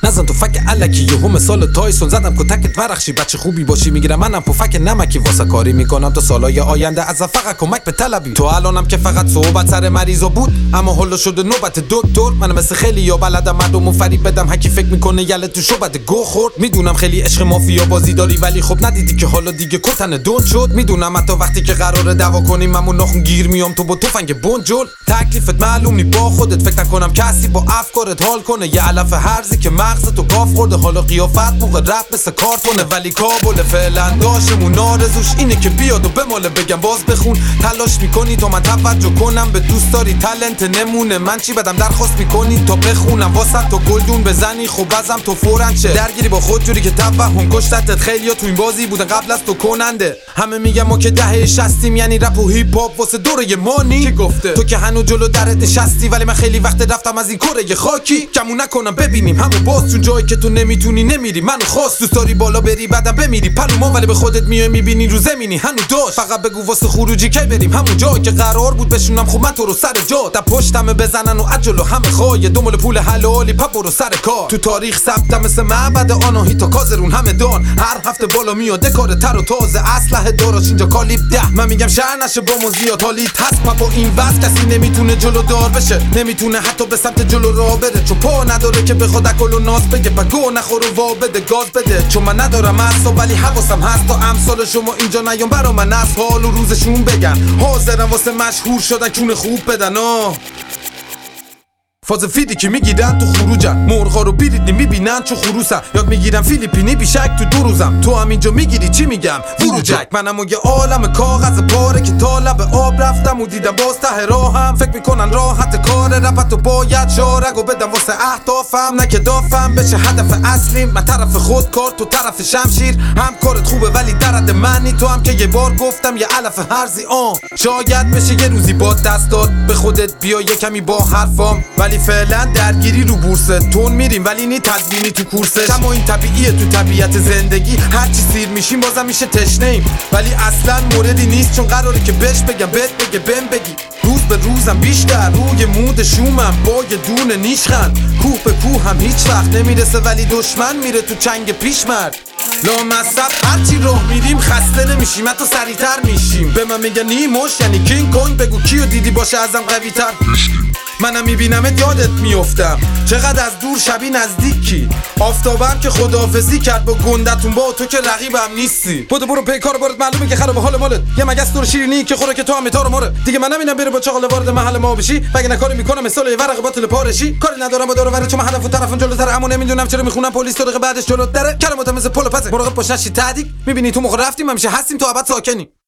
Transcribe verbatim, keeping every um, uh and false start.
نزن تو فک الکی یهو مثال تایسون زدم کتکت ورخشی بچه خوبی باشی میگیرم منم پفک نمکی واسه کاری میکنم تا سالای آینده از فقط کمک به طلبی تو الانم که فقط صحبت سر مریضا بود اما حالا شده نوبت دکتر منم مثل خیلی یا بلدم مردمو فریب بدم هکی فکر میکنه یله تو شوبت گو خورد میدونم خیلی عشق مافیا بازی داری ولی خب ندیدی که حالا دیگه کتن دون شد میدونم حتی وقتی که قراره دعوا کنیم من ناخن گیر میام تو با تفنگ بنجل تکلیفت معلوم نی با خودت فکر نکنم کسی با افکارت حال کنه یه علف هرزی که مغزت تو گاف خورده حالا قیافت موقع رپ مثل کارتونه ولی کابل فعلا داشمون آرزوش اینه که بیاد و بماله بگم باز بخون تلاش میکنی تا من توجه کنم به دوست داری تالنت نمونه من چی بدم درخواست میکنی تا بخونم واسه تو گلدون بزنی خب ازم تو فورن چه درگیری با خود جوری که توهم کشتت خیلیا تو این بازی بودن قبل از تو کننده همه میگم ما که دهه شصتیم یعنی رپ و هیپ هاپ واسه دوره مانی کی گفته تو که هنوز جلو درت نشستی ولی من خیلی وقت رفتم از این کره خاکی کمون نکنم ببینیم همو باز تو جایی که تو نمیتونی نمیری منو خواست دوست داری بالا بری بعدم بمیری پلوما ولی به خودت میای میبینی رو زمینی هنوز داش فقط بگو واسه خروجی کی بریم همون جایی که قرار بود بشونم خب من تو رو سر جا تا پشتمه بزنن و عجلو همه خواهی دنبال پول حلالی پا برو سر کار تو تاریخ ثبتم مثل معبد آناهی تا کازرون همه دان هر هفته بالا میاد کار تر و تازه اسلحه داراش اینجا کالیب ده من میگم شهر نشه با ما زیاد حالی هست پا این وز کسی نمیتونه جلو دار بشه نمیتونه حتی به سمت جلو راه بره چون پا نداره که بخواد اکل و ناز بگه بگو نخور و وا بده گاز بده چون من ندارم اصلا ولی حواسم هست تا امثال شما اینجا نیام برا من از حال و روزشون بگن حاضرم واسه مشهور شدن کون خوب بدن آه فاز فیدی که میگیرن تو خروجن مرغا رو بیریدی میبینن چو خروسن یاد میگیرن فیلیپینی بیشک تو دو روزم تو هم اینجا میگیری چی میگم وروجک منم و یه عالم کاغذ پاره که تا لب آب رفتم و دیدم باز ته راهم فکر میکنن راحت کار رپت و باید شارگو بدم واسه اهدافم نه که دافم بشه هدف اصلیم من طرف خود کار تو طرف شمشیر هم کارت خوبه ولی درد منی تو هم که یه بار گفتم یه علف هرزی آن شاید بشه یه روزی با دست داد به خودت بیا یه کمی با حرفام ولی فعلا درگیری رو بورسه تون میریم ولی نی تدوینی تو کورسش اما این طبیعیه تو طبیعت زندگی هرچی سیر میشیم بازم میشه تشنه‌ایم ولی اصلا موردی نیست چون قراره که بهش بگم بهت بگه بهم بگی روز به روزم بیشتر روی مود شومم با یه دونه نیشخند کوه به کوه هم هیچ وقت نمیرسه ولی دشمن میره تو چنگ پیشمرد لامصب هرچی راه میریم خسته نمیشیم حتی سریعتر میشیم به من میگن نیموش یعنی کینگ کنگ بگو کیو دیدی باشه ازم قوی تر منم میبینمت یادت میافتم چقدر از دور شبیه نزدیکی آفتابم که خداحافظی کرد با گندتون با تو که رقیبم نیستی بودو برو پی کارو برات معلومه که خراب حال مالت یه مگس دور شیرینی که خوره که تو هم تارو ماره دیگه من نمیدونم بره با چاقال وارد محل ما بشی مگه نکاری میکنم مثال یه ورق باطل پارشی کاری ندارم با دور و بر چون هدف و طرفم جلوتر اما نمیدونم چرا میخونم پلیس تو دقیقه بعدش جلوت داره کلمات مثل پل پس مراقب باش نشی تعدیق میبینی تو مخ رفتیم همیشه هستیم تو ابد ساکنی